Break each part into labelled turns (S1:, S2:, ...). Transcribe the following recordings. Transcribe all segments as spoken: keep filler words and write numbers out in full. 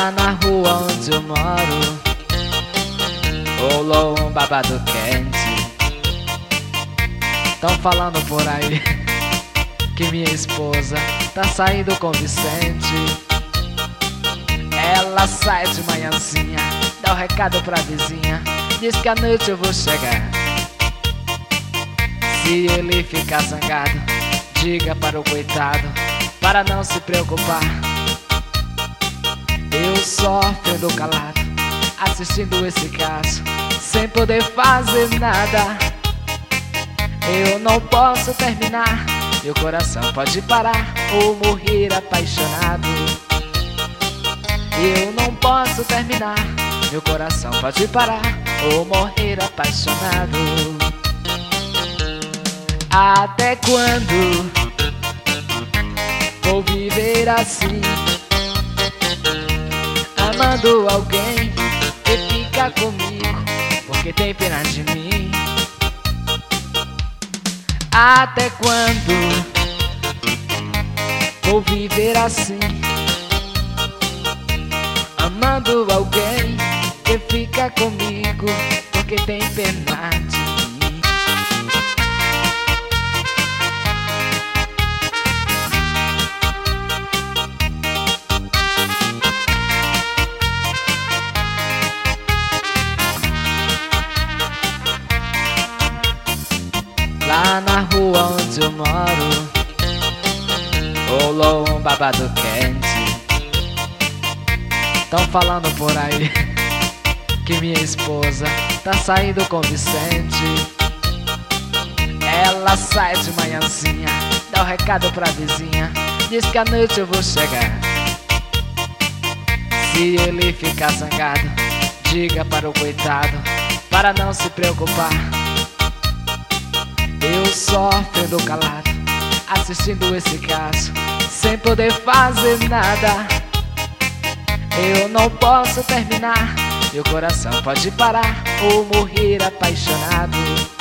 S1: Lá na rua onde eu moro rolou um babado quente. Tão falando por aí que minha esposa tá saindo com o Vicente. Ela sai de manhãzinha, dá o recado pra vizinha, diz que à noite eu vou chegar. Se ele ficar zangado, diga para o coitado para não se preocupar. Eu sofrendo calado, assistindo esse caso, sem poder fazer nada. Eu não posso terminar, meu coração pode parar ou morrer apaixonado. Eu não posso terminar, meu coração pode parar ou morrer apaixonado. Até quando vou viver assim, amando alguém que fica comigo porque tem pena de mim? Até quando vou viver assim, amando alguém que fica comigo porque tem pena de mim? Lá na rua onde eu moro rolou um babado quente. Tão falando por aí que minha esposa tá saindo com o Vicente. Ela sai de manhãzinha, dá o recado pra vizinha, diz que à noite eu vou chegar. Se ele ficar zangado, diga para o coitado para não se preocupar. Eu sofrendo calado, assistindo esse caso, sem poder fazer nada. Eu não posso terminar, meu coração pode parar ou morrer apaixonado.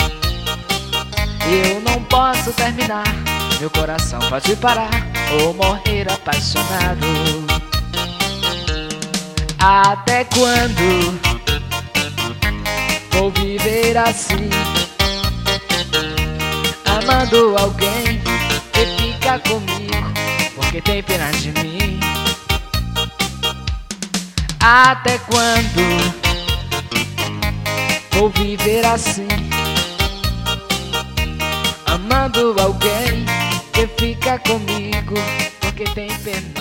S1: Eu não posso terminar, meu coração pode parar ou morrer apaixonado. Até quando vou viver assim, amando alguém que fica comigo porque tem pena de mim? Até quando vou viver assim, amando alguém que fica comigo porque tem pena?